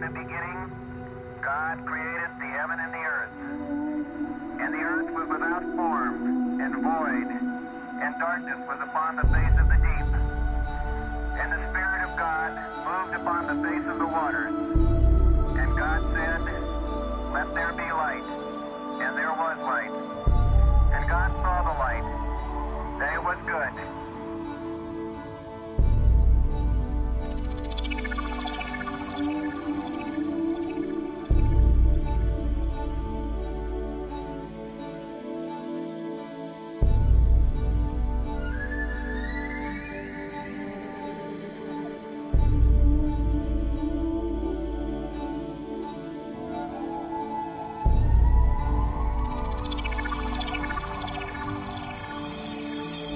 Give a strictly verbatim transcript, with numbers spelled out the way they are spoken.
the beginning, God created the heaven and the earth. And the earth was without form and void, and darkness was upon the face of the deep. And the Spirit of God moved upon the face of the waters. And God said, "Let there be light." And there was light. And God saw the light, that it was good.